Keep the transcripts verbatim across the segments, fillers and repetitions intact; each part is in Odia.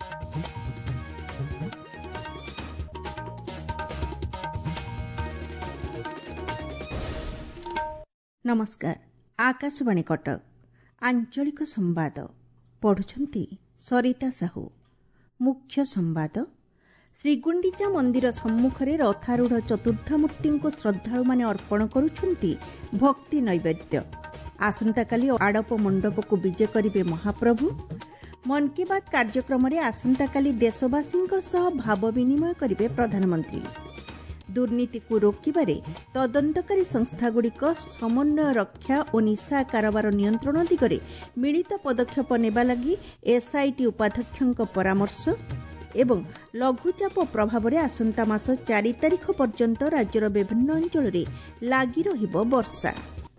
नमस्कार। आकाशवाणी कटक आंचलिक संवाद पढ़ुछंती सरिता साहू। मुख्य संवाद श्रीगुंडीचा मंदिर सम्मुखरे रथारूढ़ चतुर्थमूर्ति को श्रद्धालु माने अर्पण करुछंती भक्ति नैवेद्य। आसंताकाली आड़प मंडप को विजे करिवे महाप्रभु। मन की बात कार्यक्रम रे आसंताकाली देशवासी सह भाव विनिमय करिवे प्रधानमंत्री। दुर्नीति को रोकिबारे तदंतकारी संस्थागुड़िक समन्वय रक्षा और निशा कारोबार नियंत्रण दिगरे मिलित पदक्षेप नेबा लगी एसआईटी उपाध्यक्षक परामर्श एवं लघुचाप प्रभाव आसंता मास चार तारिख पर्यंत राज्यर विभिन्न अंचल में लगी रहिबो वर्षा।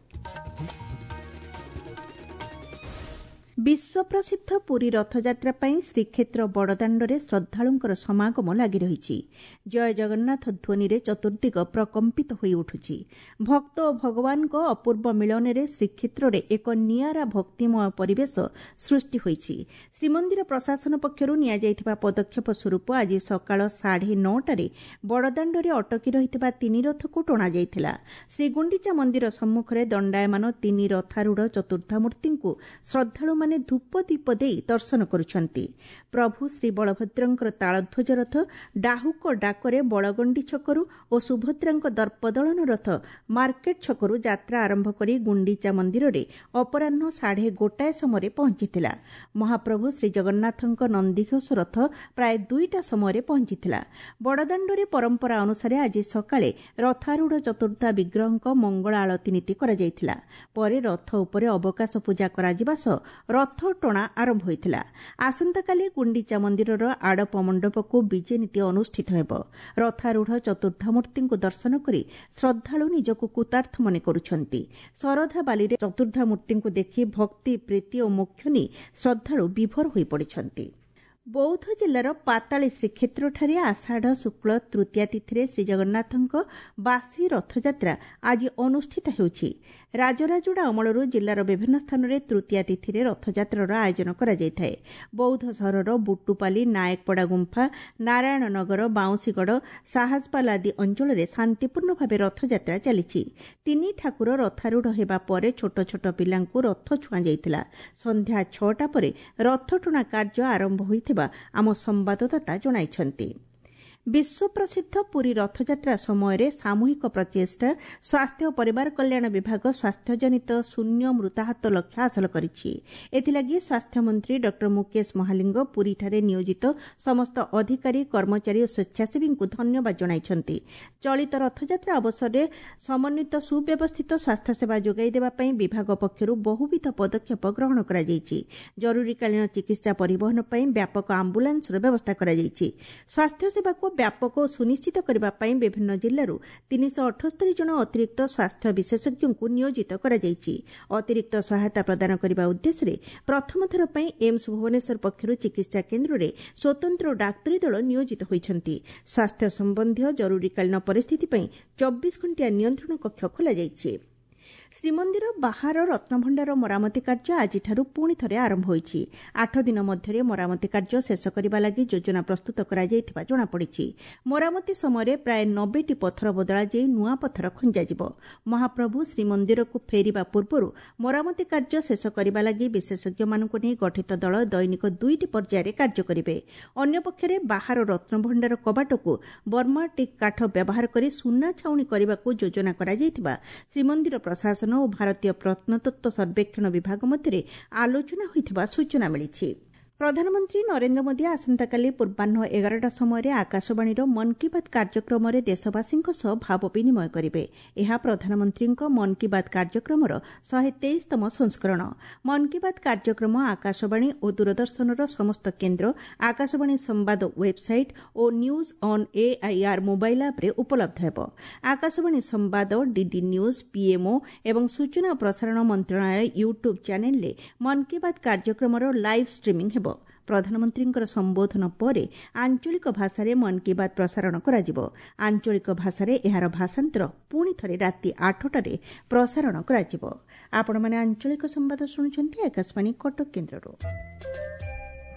विश्व प्रसिद्ध पुरी रथयात्रा पर श्रीक्षेत्र बड़दाण्डे श्रद्धालुंकर समागम लगी रही। जय जगन्नाथ ध्वनि रे चतुर्दिग प्रकंपित होई उठुछि। भक्त और भगवान को अपूर्व मिलन रे श्रीक्षेत्र रे एक नियारा भक्तिमय परिवेश सृष्टि होईछि। श्रीमंदिर प्रशासन पक्षरु निया जायथिबा पदक्षेप स्वरूप आज सकाळ साढ़े नौटारे बड़दाण्डे अटकी रहिथिबा तीन रथ को टणा जायथिला। श्रीगुंडीचा मंदिर सम्मुखरे दंडायमान तीन रथारूढ़ चतुर्थमूर्ति को श्रद्धालु माने धूप दीप दे दर्शन करुछंती। प्रभु श्री बलभद्रंकर तालध्वज रथ डाहुक डाकरे बड़गंडी छकरू और सुभद्रांक दर्पदलन रथ मार्केट छकरू यात्रा आरंभ करी गुंडीचा मंदिर रे अपराह्न साढ़े गोटाए समय पहुंचीथिला। महाप्रभु श्री जगन्नाथंक नंदीघोष रथ प्राय दुईटा समय पहुंचीथिला। बड़दाण्डरे परंपरा अनुसार आज सकाळे रथारूढ़ चतुर्था विग्रहंक मंगल आलती नीति करा जायथिला। परे रथ उपरे अवकाश पूजा करा जिबा सह रथ टणा आरंभ होइथिला। आसंताकाली गुंडीचा मंदिरर आड़प मंडप को विजे नीति अनुष्ठित हेब। रथारूढ़ चतुर्थमूर्ति को दर्शन करी श्रद्धालु निजको कृतार्थ मने करुछंती। शरधा बाली चतुर्थमूर्ति को देखि भक्ति प्रीति और मोक्ष नहीं श्रद्धालु विभोर होई पड़िछंती। बौद्ध जिलार पाताली श्रीक्षेत्रଠାରେ आषाढ़ शुक्ल तृतीया तिथि श्रीजगन्नाथଙ୍କ बासी रथयात्रा आज अनुष्ठित होउछि। राजराजुड़ा अमलरू जिलार विभिन्न स्थान में तृतीया तिथि रथयात्रार आयोजन करा जायथाय। बौद्ध सहरर बुटुपाली नायकपड़ा गुंफा नारायणनगर बाउंसीगढ़ साहसपाल आदि अंचल में शांतिपूर्ण भाव रथयात्रा चली। तीन ठाकुर रथारूढ़ हेबा परे छोट छोट पिलांकु रथ छुआ जायथिला। संध्या छटा परे रथ टणा कार्य आरंभ होइथिबा आम संवाददाता जणाइछंती। विश्व प्रसिद्ध पुरी रथयात्रा समय सामूहिक प्रचेष्टा स्वास्थ्य और परिवार कल्याण विभाग स्वास्थ्यजनित शून्य मृताहत लक्ष्य हासिल करिछि। एथिलागि स्वास्थ्य मंत्री डॉ मुकेश महालिंग पुरी ठारे नियोजित समस्त अधिकारी कर्मचारी और स्वेच्छासेवी को धन्यवाद जणाइछंती। चलित रथयात्रा अवसर में समन्वित सुव्यवस्थित स्वास्थ्य सेवा जोगाई देबा पई विभाग पक्षरु बहुविध पदक्षेप ग्रहण करा जायछि। जरूरीकालीन चिकित्सा परिवहन पई व्यापक आम्बुलांसर व्यवस्था करा जायछि। स्वास्थ्य सेवा को व्यापक सुनिश्चित करने विभिन्न जिलूर तीन सौ अठस्तरी जन अतिरिक्त स्वास्थ्य विशेषज्ञ को नियोजित करा जायछि। अतिरिक्त सहायता प्रदान करने उद्देश्य प्रथम थर पर एम्स भुवनेश्वर पक्षर चिकित्सा केन्द्र में स्वतंत्र डाक्तरी दल नियोजित होइछंती। स्वास्थ्य संबंधी जरूरीकालीन परिस्थिति पर चौबीस घंटिया नियंत्रण कक्ष खोला जायछि। श्रीमंदिर बाहर रत्नभंडार मरामती कार्य आज पुणी थे आरंभ होइछि। आठ दिन मध्य मरामती कार्य शेष करने लगी योजना प्रस्तुत करा जायथिबा जणा पड़िछि। मरामती समय प्राय नब्बे पत्थर बदला जाई नुआ पत्थर खंजा जिवो। महाप्रभु श्रीमंदिर को फेरिबा पूर्व मरामती कार्य शेष करने लगी विशेषज्ञ मानक नहीं गठित दल दैनिक दुईटी पर्यायर कार्य करिवे। अन्य पक्षरे बाहर रत्नभंडार कबाट को बर्मा टिक काठ व्यवहार करी सुना छाउणी करबाकू योजना करा जायथिबा श्रीमंदिर प्रशासन और भारतीय प्रत्नतत्व सर्वेक्षण विभाग मध्य आलोचना होइथिबा सूचना मिलिछि। प्रधानमंत्री नरेंद्र मोदी आसंताकाली पूर्वाह्न एगारटा समय आकाशवाणी मन की बात कार्यक्रम में देशवासी भाव विनिमय करेंगे। यह प्रधानमंत्री मन की बात कार्यक्रम शहे तेईसतम संस्करण। मन की बात कार्यक्रम आकाशवाणी और दूरदर्शन समस्त केन्द्र आकाशवाणी संवाद वेबसाइट और news on AIR mobile app रे उपलब्ध हेब। आकाशवाणी संवाद डीडी न्यूज पीएमओ एवं सूचना प्रसारण मंत्रालय यूट्यूब चैनल रे मन की बात कार्यक्रम लाइव स्ट्रीमिंग हेब। प्रधानमंत्री संबोधन पर आंचलिक भाषा रे मन की बात प्रसारण करा जिवो। आंचलिक भाषा रे एहार भाषांतर पुणी थरे राति आठटारे प्रसारण करा जिवो। आपण माने आंचलिक संवाद सुनुचंती आकाशवाणी कटक केन्द्ररो।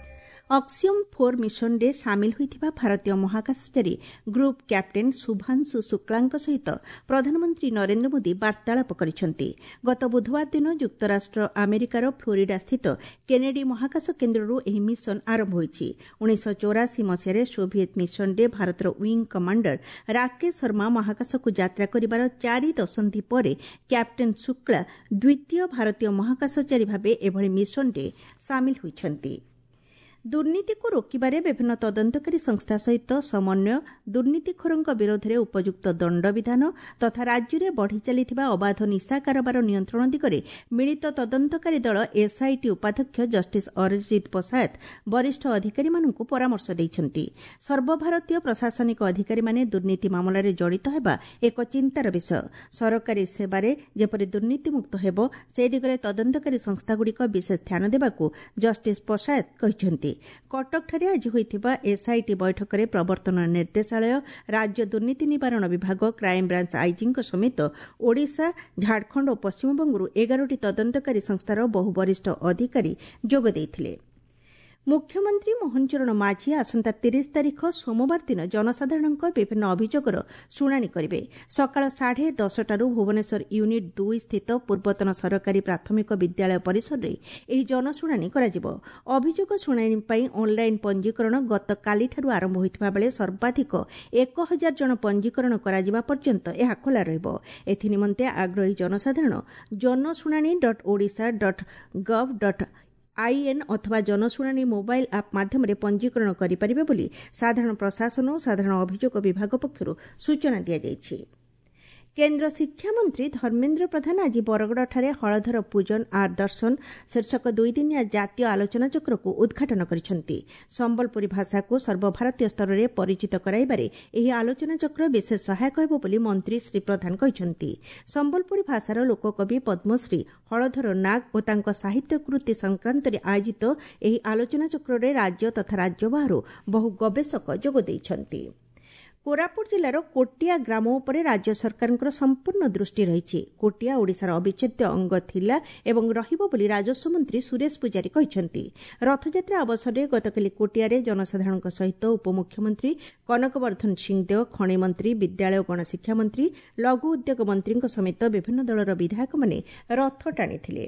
ଅକ୍ସିୟମ୍ ଫୋର୍ ମିଶନରେ ସାମିଲ ହୋଇଥିବା ଭାରତୀୟ ମହାକାଶଚାରୀ ଗ୍ରୁପ୍ କ୍ୟାପ୍ଟେନ୍ ଶୁଭାଂଶୁ ଶୁକ୍ଲାଙ୍କ ସହିତ ପ୍ରଧାନମନ୍ତ୍ରୀ ନରେନ୍ଦ୍ର ମୋଦି ବାର୍ତ୍ତାଳାପ କରିଛନ୍ତି। ଗତ ବୁଧବାର ଦିନ ଯୁକ୍ତରାଷ୍ଟ୍ର ଆମେରିକାର ଫ୍ଲୋରିଡାସ୍ଥିତ କେନେଡି ମହାକାଶ କେନ୍ଦ୍ରରୁ ଏହି ମିଶନ ଆରମ୍ଭ ହୋଇଛି। ଉଣେଇଶହ ଚଉରାଶୀ ମସିହାରେ ସୋଭିଏତ୍ ମିଶନରେ ଭାରତର ୱିଙ୍ଗ୍ କମାଣ୍ଡର ରାକେଶ ଶର୍ମା ମହାକାଶକୁ ଯାତ୍ରା କରିବାର ଚାରି ଦଶନ୍ଧି ପରେ କ୍ୟାପ୍ଟେନ୍ ଶୁକ୍ଲା ଦ୍ୱିତୀୟ ଭାରତୀୟ ମହାକାଶଚାରୀ ଭାବେ ଏଭଳି ମିଶନରେ ସାମିଲ ହୋଇଛନ୍ତି। ଦୁର୍ନୀତିକୁ ରୋକିବାରେ ବିଭିନ୍ନ ତଦନ୍ତକାରୀ ସଂସ୍ଥା ସହିତ ସମନ୍ୱୟ, ଦୁର୍ନୀତିଖୋରଙ୍କ ବିରୋଧରେ ଉପଯୁକ୍ତ ଦଣ୍ଡବିଧାନ ତଥା ରାଜ୍ୟରେ ବଢ଼ି ଚାଲିଥିବା ଅବାଧ ନିଶା କାରବାର ନିୟନ୍ତ୍ରଣ ଦିଗରେ ମିଳିତ ତଦନ୍ତକାରୀ ଦଳ ଏସ୍ଆଇଟି ଉପାଧ୍ୟକ୍ଷ ଜଷ୍ଟିସ୍ ଅରିଜିତ୍ ପଶାୟତ ବରିଷ୍ଠ ଅଧିକାରୀମାନଙ୍କୁ ପରାମର୍ଶ ଦେଇଛନ୍ତି। ସର୍ବଭାରତୀୟ ପ୍ରଶାସନିକ ଅଧିକାରୀମାନେ ଦୁର୍ନୀତି ମାମଲାରେ ଜଡ଼ିତ ହେବା ଏକ ଚିନ୍ତାର ବିଷୟ। ସରକାରୀ ସେବାରେ ଯେପରି ଦୁର୍ନୀତିମୁକ୍ତ ହେବ, ସେ ଦିଗରେ ତଦନ୍ତକାରୀ ସଂସ୍ଥାଗୁଡ଼ିକ ବିଶେଷ ଧ୍ୟାନ ଦେବାକୁ ଜଷ୍ଟିସ୍ ପଶାୟତ କହିଛନ୍ତି। କଟକଠାରେ ଆଜି ହୋଇଥିବା ଏସ୍ଆଇଟି ବୈଠକରେ ପ୍ରବର୍ତ୍ତନ ନିର୍ଦ୍ଦେଶାଳୟ, ରାଜ୍ୟ ଦୁର୍ନୀତି ନିବାରଣ ବିଭାଗ, କ୍ରାଇମ୍ବ୍ରାଞ୍ଚ ଆଇଜିଙ୍କ ସମେତ ଓଡ଼ିଶା, ଝାଡ଼ଖଣ୍ଡ ଓ ପଶ୍ଚିମବଙ୍ଗରୁ ଏଗାରଟି ତଦନ୍ତକାରୀ ସଂସ୍ଥାର ବହୁ ବରିଷ୍ଠ ଅଧିକାରୀ ଯୋଗ ଦେଇଥିଲେ। ମୁଖ୍ୟମନ୍ତ୍ରୀ ମୋହନ ଚରଣ ମାଝୀ ଆସନ୍ତା ତିରିଶ ତାରିଖ ସୋମବାର ଦିନ ଜନସାଧାରଣଙ୍କ ବିଭିନ୍ନ ଅଭିଯୋଗର ଶୁଣାଣି କରିବେ। ସକାଳ ସାଢ଼େ ଦଶଟାରୁ ଭୁବନେଶ୍ୱର ୟୁନିଟ୍ ଦୁଇ ସ୍ଥିତ ପୂର୍ବତନ ସରକାରୀ ପ୍ରାଥମିକ ବିଦ୍ୟାଳୟ ପରିସରରେ ଏହି ଜନଶୁଣାଣି କରାଯିବ। ଅଭିଯୋଗ ଶୁଣାଣି ପାଇଁ ଅନ୍ଲାଇନ୍ ପଞ୍ଜୀକରଣ ଗତକାଲିଠାରୁ ଆରମ୍ଭ ହୋଇଥିବା ବେଳେ ସର୍ବାଧିକ ଏକ ହଜାର ଜଣ ପଞ୍ଜୀକରଣ କରାଯିବା ପର୍ଯ୍ୟନ୍ତ ଏହା ଖୋଲା ରହିବ। ଏଥିନିମନ୍ତେ ଆଗ୍ରହୀ ଜନସାଧାରଣ Jansunani dot Odisha dot gov dot in ଅଥବା ଜନଶୁଣାଣି ମୋବାଇଲ୍ ଆପ୍ ମାଧ୍ୟମରେ ପଞ୍ଜୀକରଣ କରିପାରିବେ ବୋଲି ସାଧାରଣ ପ୍ରଶାସନ ଓ ସାଧାରଣ ଅଭିଯୋଗ ବିଭାଗ ପକ୍ଷରୁ ସୂଚନା ଦିଆଯାଇଛି। କେନ୍ଦ୍ର ଶିକ୍ଷାମନ୍ତ୍ରୀ ଧର୍ମେନ୍ଦ୍ର ପ୍ରଧାନ ଆଜି ବରଗଡ଼ଠାରେ ହଳଧର ପୂଜନ ଆର୍ ଦର୍ଶନ ଶୀର୍ଷକ ଦୁଇଦିନିଆ ଜାତୀୟ ଆଲୋଚନାଚକ୍ରକୁ ଉଦ୍ଘାଟନ କରିଛନ୍ତି। ସମ୍ବଲପୁରୀ ଭାଷାକୁ ସର୍ବଭାରତୀୟ ସ୍ତରରେ ପରିଚିତ କରାଇବାରେ ଏହି ଆଲୋଚନାଚକ୍ର ବିଶେଷ ସହାୟକ ହେବ ବୋଲି ମନ୍ତ୍ରୀ ଶ୍ରୀ ପ୍ରଧାନ କହିଛନ୍ତି। ସମ୍ବଲପୁରୀ ଭାଷାର ଲୋକକବି ପଦ୍ମଶ୍ରୀ ହଳଧର ନାଗ ଓ ତାଙ୍କ ସାହିତ୍ୟ କୃତି ସଂକ୍ରାନ୍ତରେ ଆୟୋଜିତ ଏହି ଆଲୋଚନାଚକ୍ରରେ ରାଜ୍ୟ ତଥା ରାଜ୍ୟ ବାହାରୁ ବହୁ ଗବେଷକ ଯୋଗ ଦେଇଛନ୍ତି। କୋରାପୁଟ ଜିଲ୍ଲାର କୋଟିଆ ଗ୍ରାମ ଉପରେ ରାଜ୍ୟ ସରକାରଙ୍କର ସମ୍ପୂର୍ଣ୍ଣ ଦୃଷ୍ଟି ରହିଛି। କୋଟିଆ ଓଡ଼ିଶାର ଅବିଚ୍ଛେଦ୍ୟ ଅଙ୍ଗ ଥିଲା ଏବଂ ରହିବ ବୋଲି ରାଜସ୍ୱ ମନ୍ତ୍ରୀ ସୁରେଶ ପୂଜାରୀ କହିଛନ୍ତି। ରଥଯାତ୍ରା ଅବସରରେ ଗତକାଲି କୋଟିଆରେ ଜନସାଧାରଣଙ୍କ ସହିତ ଉପମୁଖ୍ୟମନ୍ତ୍ରୀ କନକବର୍ଦ୍ଧନ ସିଂଦେଓ, ଖଣି ମନ୍ତ୍ରୀ, ବିଦ୍ୟାଳୟ ଓ ଗଣଶିକ୍ଷା ମନ୍ତ୍ରୀ, ଲଘୁ ଉଦ୍ୟୋଗ ମନ୍ତ୍ରୀଙ୍କ ସମେତ ବିଭିନ୍ନ ଦଳର ବିଧାୟକମାନେ ରଥ ଟାଣିଥିଲେ।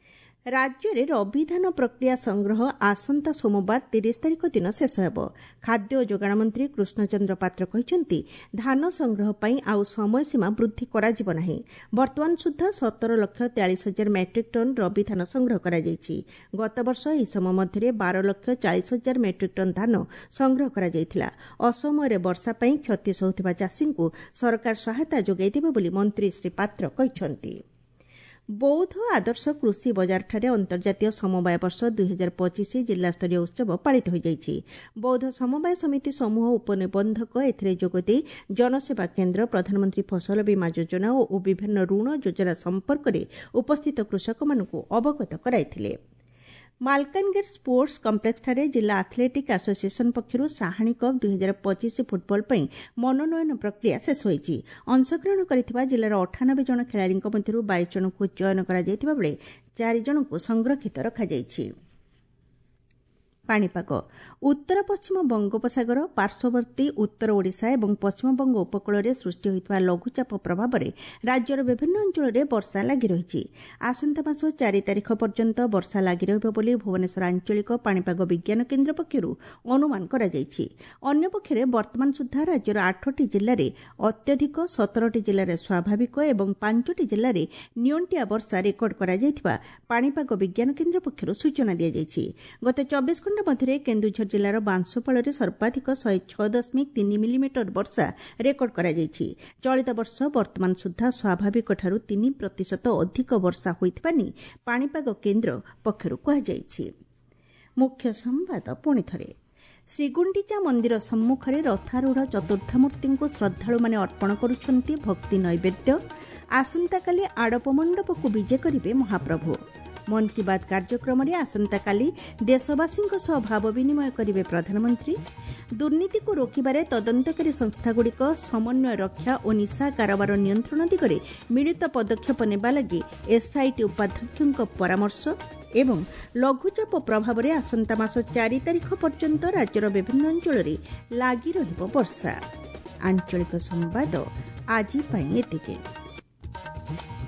ରାଜ୍ୟରେ ରବିଧାନ ପ୍ରକ୍ରିୟା ସଂଗ୍ରହ ଆସନ୍ତା ସୋମବାର ତିରିଶ ତାରିଖ ଦିନ ଶେଷ ହେବ। ଖାଦ୍ୟ ଓ ଯୋଗାଣ ମନ୍ତ୍ରୀ କୃଷ୍ଣଚନ୍ଦ୍ର ପାତ୍ର କହିଛନ୍ତି, ଧାନ ସଂଗ୍ରହ ପାଇଁ ଆଉ ସମୟସୀମା ବୃଦ୍ଧି କରାଯିବ ନାହିଁ। ବର୍ତ୍ତମାନ ସୁଦ୍ଧା ସତର ଲକ୍ଷ ତେୟାଳିଶ ହଜାର ମେଟ୍ରିକ୍ ଟନ୍ ରବିଧାନ ସଂଗ୍ରହ କରାଯାଇଛି। ଗତବର୍ଷ ଏହି ସମୟ ମଧ୍ୟରେ ବାର ଲକ୍ଷ ଚାଳିଶ ହଜାର ମେଟ୍ରିକ୍ ଟନ୍ ଧାନ ସଂଗ୍ରହ କରାଯାଇଥିଲା। ଅସମୟରେ ବର୍ଷା ପାଇଁ କ୍ଷତି ସହୁଥିବା ଚାଷୀଙ୍କୁ ସରକାର ସହାୟତା ଯୋଗାଇ ଦେବେ ବୋଲି ମନ୍ତ୍ରୀ ଶ୍ରୀ ପାତ୍ର କହିଛନ୍ତି। ବୌଦ୍ଧ ଆଦର୍ଶ କୃଷି ବଜାରଠାରେ ଅନ୍ତର୍ଜାତୀୟ ସମବାୟ ବର୍ଷ ଦୁଇ ହଜାର ପଚିଶ ଜିଲ୍ଲାସ୍ତରୀୟ ଉତ୍ସବ ପାଳିତ ହୋଇଯାଇଛି। ବୌଦ୍ଧ ସମବାୟ ସମିତି ସମୂହ ଉପନିବନ୍ଧକ ଏଥିରେ ଯୋଗଦେଇ ଜନସେବା କେନ୍ଦ୍ର, ପ୍ରଧାନମନ୍ତ୍ରୀ ଫସଲ ବୀମା ଯୋଜନା ଓ ବିଭିନ୍ନ ଋଣ ଯୋଜନା ସମ୍ପର୍କରେ ଉପସ୍ଥିତ କୃଷକମାନଙ୍କୁ ଅବଗତ କରାଇଥିଲେ। ମାଲକାନଗିରି ସ୍ପୋର୍ଟସ୍ କମ୍ପ୍ଲେକ୍ସଠାରେ ଜିଲ୍ଲା ଆଥ୍ଲେଟିକ୍ ଆସୋସିଏସନ୍ ପକ୍ଷରୁ ସାହାଣୀ କପ୍ ଦୁଇ ହଜାର ପଚିଶ ଫୁଟବଲ୍ ପାଇଁ ମନୋନୟନ ପ୍ରକ୍ରିୟା ଶେଷ ହୋଇଛି। ଅଂଶଗ୍ରହଣ କରିଥିବା ଜିଲ୍ଲାର ଅଠାନବେ ଜଣ ଖେଳାଳିଙ୍କ ମଧ୍ୟରୁ ବାଇଶ ଜଣଙ୍କୁ ଚୟନ କରାଯାଇଥିବା ବେଳେ ଚାରି ଜଣଙ୍କୁ ସଂରକ୍ଷିତ ରଖାଯାଇଛି। ପାଣିପାଗ। ଉତ୍ତର ପଶ୍ଚିମ ବଙ୍ଗୋପସାଗର, ପାର୍ଶ୍ୱବର୍ତ୍ତୀ ଉତ୍ତର ଓଡ଼ିଶା ଏବଂ ପଶ୍ଚିମବଙ୍ଗ ଉପକୂଳରେ ସୃଷ୍ଟି ହୋଇଥିବା ଲଘୁଚାପ ପ୍ରଭାବରେ ରାଜ୍ୟର ବିଭିନ୍ନ ଅଞ୍ଚଳରେ ବର୍ଷା ଲାଗି ରହିଛି। ଆସନ୍ତା ମାସ ଚାରି ତାରିଖ ପର୍ଯ୍ୟନ୍ତ ବର୍ଷା ଲାଗି ରହିବ ବୋଲି ଭୁବନେଶ୍ୱର ଆଞ୍ଚଳିକ ପାଣିପାଗ ବିଜ୍ଞାନ କେନ୍ଦ୍ର ପକ୍ଷରୁ ଅନୁମାନ କରାଯାଇଛି। ଅନ୍ୟପକ୍ଷରେ ବର୍ତ୍ତମାନ ସୁଦ୍ଧା ରାଜ୍ୟର ଆଠଟି ଜିଲ୍ଲାରେ ଅତ୍ୟଧିକ, ସତରଟି ଜିଲ୍ଲାରେ ସ୍ୱାଭାବିକ ଏବଂ ପାଞ୍ଚଟି ଜିଲ୍ଲାରେ ନିଅଣ୍ଟିଆ ବର୍ଷା ରେକର୍ଡ କରାଯାଇଥିବା ପାଣିପାଗ ବିଜ୍ଞାନ କେନ୍ଦ୍ର ପକ୍ଷରୁ ସୂଚନା ଦିଆଯାଇଛି। ଗତ ଚବିଶ ଘଣ୍ଟା ମଧ୍ୟରେ କେନ୍ଦୁଝର ଜିଲ୍ଲାର ବାଂଶପାଳରେ ସର୍ବାଧିକ ଶହେ ଛଅ ଦଶମିକ ତିନି ମିଲିମିଟର ବର୍ଷା ରେକର୍ଡ କରାଯାଇଛି। ଚଳିତ ବର୍ଷ ବର୍ତ୍ତମାନ ସୁଦ୍ଧା ସ୍ୱାଭାବିକଠାରୁ ତିନି ପ୍ରତିଶତ ଅଧିକ ବର୍ଷା ହୋଇଥିବା ନେଇ ପାଣିପାଗ କେନ୍ଦ୍ର ପକ୍ଷରୁ କୁହାଯାଇଛି। ମୁଖ୍ୟ ସମ୍ବାଦ ପୁଣିଥରେ। ଶ୍ରୀଗୁଣ୍ଡିଚା ମନ୍ଦିର ସମ୍ମୁଖରେ ରଥାରୂଢ଼ ଚତୁର୍ଦ୍ଧାମୂର୍ତ୍ତିଙ୍କୁ ଶ୍ରଦ୍ଧାଳୁମାନେ ଅର୍ପଣ କରୁଛନ୍ତି ଭକ୍ତି ନୈବେଦ୍ୟ। ଆସନ୍ତାକାଲି ଆଡ଼ପ ମଣ୍ଡପକୁ ବିଜେ କରିବେ ମହାପ୍ରଭୁ। ମନ୍ କି ବାତ୍ କାର୍ଯ୍ୟକ୍ରମରେ ଆସନ୍ତାକାଲି ଦେଶବାସୀଙ୍କ ସହ ଭାବ ବିନିମୟ କରିବେ ପ୍ରଧାନମନ୍ତ୍ରୀ। ଦୁର୍ନୀତିକୁ ରୋକିବାରେ ତଦନ୍ତକାରୀ ସଂସ୍ଥାଗୁଡ଼ିକ ସମନ୍ୱୟ ରକ୍ଷା ଓ ନିଶା କାରବାର ନିୟନ୍ତ୍ରଣ ଦିଗରେ ମିଳିତ ପଦକ୍ଷେପ ନେବା ଲାଗି ଏସ୍ଆଇଟି ଉପାଧ୍ୟକ୍ଷଙ୍କ ପରାମର୍ଶ। ଏବଂ ଲଘୁଚାପ ପ୍ରଭାବରେ ଆସନ୍ତା ମାସ ଚାରି ତାରିଖ ପର୍ଯ୍ୟନ୍ତ ରାଜ୍ୟର ବିଭିନ୍ନ ଅଞ୍ଚଳରେ ଲାଗି ରହିବ ବର୍ଷା। ଆଞ୍ଚଳିକ ସମ୍ବାଦ ଆଜି ପାଇଁ ଏତିକି।